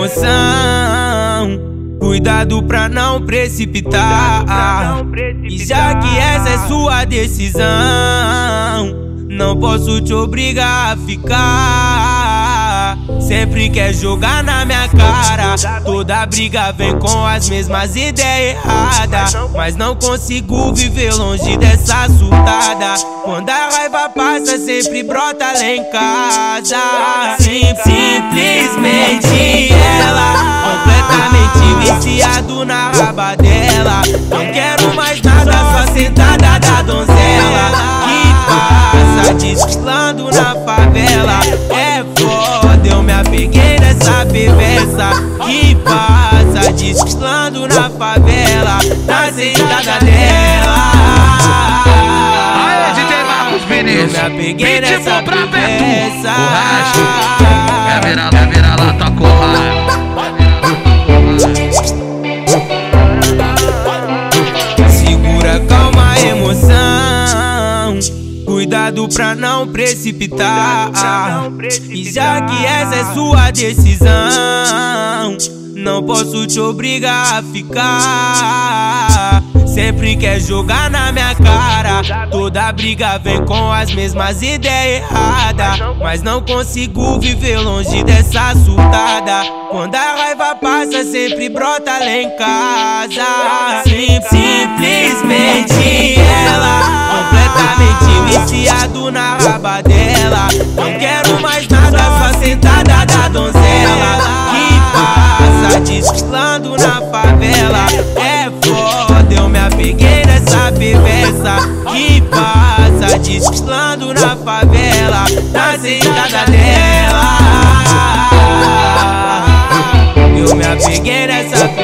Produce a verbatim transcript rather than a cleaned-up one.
emoção. Cuidado pra não precipitar. E já que essa é sua decisão, não posso te obrigar a ficar. Sempre quer jogar na minha cara. Toda briga vem com as mesmas ideias erradas, mas não consigo viver longe dessa surtada. Quando a raiva passa, sempre brota lá em casa. Sim, simplesmente ela, completamente viciado na raba dela. Não quero mais nada, só sentada da donzela que passa desfilando na favela. É foda, eu me apeguei nessa perversa que passa desfilando na favela, na sentada dela. Eu me apeguei nessa perversa. Quer virar, quer virar lá, tá colado. Segura, calma, emoção. Cuidado pra não precipitar. E já que essa é sua decisão, não posso te obrigar a ficar. Sempre quer jogar na minha cara. Toda briga vem com as mesmas ideias erradas, mas não consigo viver longe dessa surtada. Quando a raiva passa, sempre brota lá em casa. Sim, simplesmente ela, completamente viciado na raba dela. Não quero mais nada, só sentada da donzela que passa desfilando na favela. É foda, eu me apeguei nessa perversa que passa desfilando na favela, na sentada dela. Eu me apeguei nessa